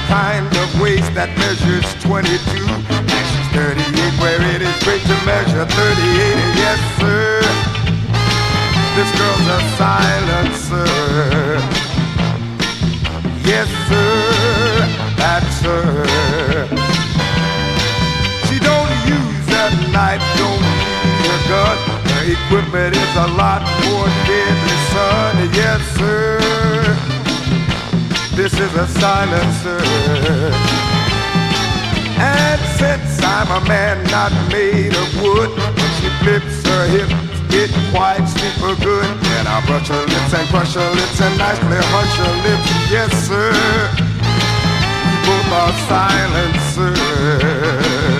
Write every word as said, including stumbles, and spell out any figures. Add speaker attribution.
Speaker 1: kind of waist that measures twenty-two. And she's thirty-eight, where it is great to measure thirty-eight. And yes, sir, this girl's a silencer. Yes, sir, that's her. She don't use a knife, don't need a gun. Her equipment is a lot more deadly, son. Yes, sir, this is a silencer. And since I'm a man not made of wood, when she flips her hips, it quite sleep for good. And I brush her lips and crush her lips and nicely hush her lips. Yes, sir, we both are silencers.